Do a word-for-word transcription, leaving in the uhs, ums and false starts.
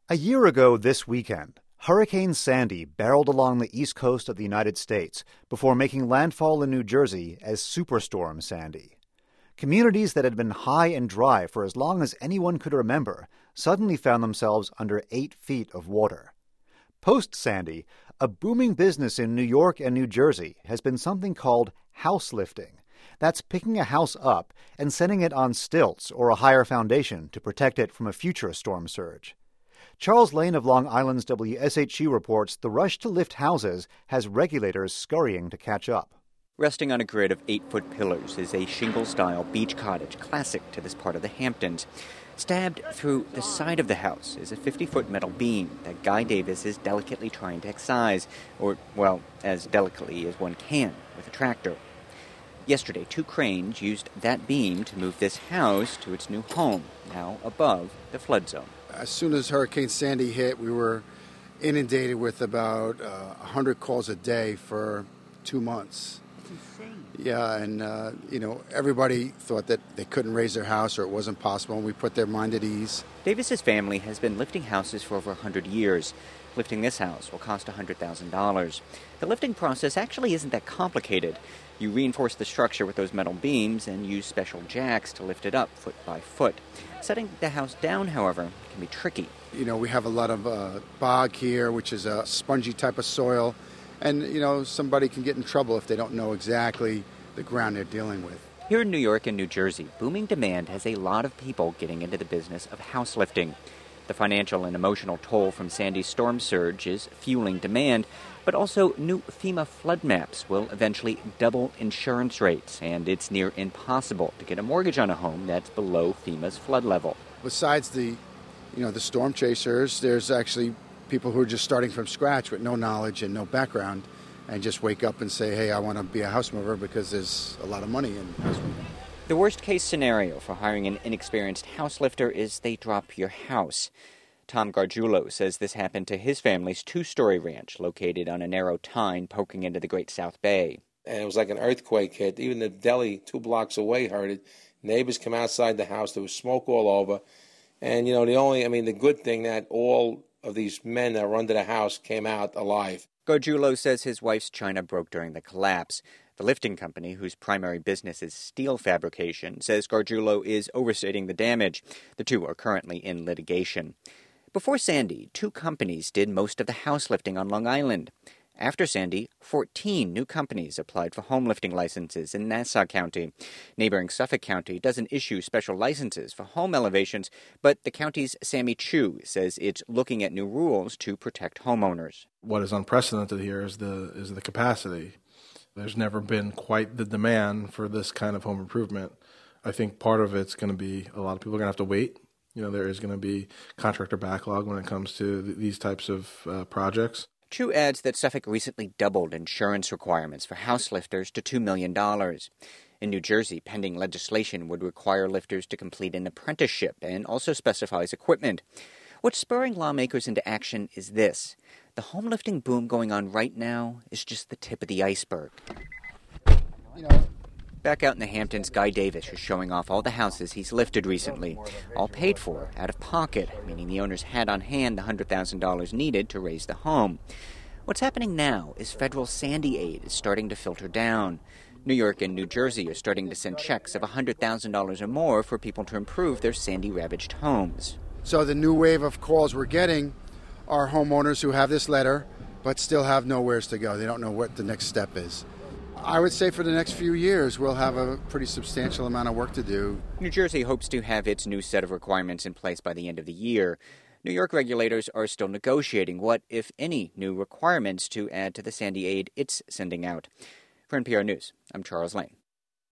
A year ago this weekend, Hurricane Sandy barreled along the east coast of the United States before making landfall in New Jersey as Superstorm Sandy. Communities that had been high and dry for as long as anyone could remember suddenly found themselves under eight feet of water. Post-Sandy, a booming business in New York and New Jersey has been something called house lifting. That's picking a house up and setting it on stilts or a higher foundation to protect it from a future storm surge. Charles Lane of Long Island's W S H U reports the rush to lift houses has regulators scurrying to catch up. Resting on a grid of eight-foot pillars is a shingle-style beach cottage classic to this part of the Hamptons. Stabbed through the side of the house is a fifty-foot metal beam that Guy Davis is delicately trying to excise, or, well, as delicately as one can with a tractor. Yesterday, two cranes used that beam to move this house to its new home, now above the flood zone. As soon as Hurricane Sandy hit, we were inundated with about uh, one hundred calls a day for two months. It's insane. Yeah, and, uh, you know, everybody thought that they couldn't raise their house or it wasn't possible, and we put their mind at ease. Davis's family has been lifting houses for over one hundred years. Lifting this house will cost one hundred thousand dollars. The lifting process actually isn't that complicated. You reinforce the structure with those metal beams and use special jacks to lift it up foot by foot. Setting the house down, however, can be tricky. You know, we have a lot of uh, bog here, which is a spongy type of soil. And, you know, somebody can get in trouble if they don't know exactly the ground they're dealing with. Here in New York and New Jersey, booming demand has a lot of people getting into the business of house lifting. The financial and emotional toll from Sandy's storm surge is fueling demand, but also new FEMA flood maps will eventually double insurance rates, and it's near impossible to get a mortgage on a home that's below FEMA's flood level. Besides the, you know, the storm chasers, there's actually people who are just starting from scratch with no knowledge and no background and just wake up and say, hey, I want to be a house mover because there's a lot of money in house moving. The worst-case scenario for hiring an inexperienced house lifter is they drop your house. Tom Gargiulo says this happened to his family's two-story ranch located on a narrow tine poking into the Great South Bay. And it was like an earthquake hit. Even the deli two blocks away heard it. Neighbors come outside the house. There was smoke all over. And, you know, the only, I mean, the good thing that all of these men that were under the house came out alive. Gargiulo says his wife's china broke during the collapse. The lifting company, whose primary business is steel fabrication, says Gargiulo is overstating the damage. The two are currently in litigation. Before Sandy, two companies did most of the house lifting on Long Island. After Sandy, fourteen new companies applied for home lifting licenses in Nassau County. Neighboring Suffolk County doesn't issue special licenses for home elevations, but the county's Sammy Chu says it's looking at new rules to protect homeowners. What is unprecedented here is the is the capacity. There's never been quite the demand for this kind of home improvement. I think part of it's going to be a lot of people are going to have to wait. You know, there is going to be contractor backlog when it comes to th- these types of uh, projects. Chu adds that Suffolk recently doubled insurance requirements for house lifters to two million dollars. In New Jersey, pending legislation would require lifters to complete an apprenticeship and also specifies equipment. What's spurring lawmakers into action is this. The home lifting boom going on right now is just the tip of the iceberg. You know, Back out in the Hamptons, Guy Davis is showing off all the houses he's lifted recently, all paid for out of pocket, meaning the owners had on hand the one hundred thousand dollars needed to raise the home. What's happening now is federal Sandy aid is starting to filter down. New York and New Jersey are starting to send checks of one hundred thousand dollars or more for people to improve their Sandy-ravaged homes. so the new wave of calls we're getting are homeowners who have this letter but still have nowheres to go. They don't know what the next step is. I would say for the next few years, we'll have a pretty substantial amount of work to do. New Jersey hopes to have its new set of requirements in place by the end of the year. New York regulators are still negotiating what, if any, new requirements to add to the Sandy aid it's sending out. For N P R News, I'm Charles Lane.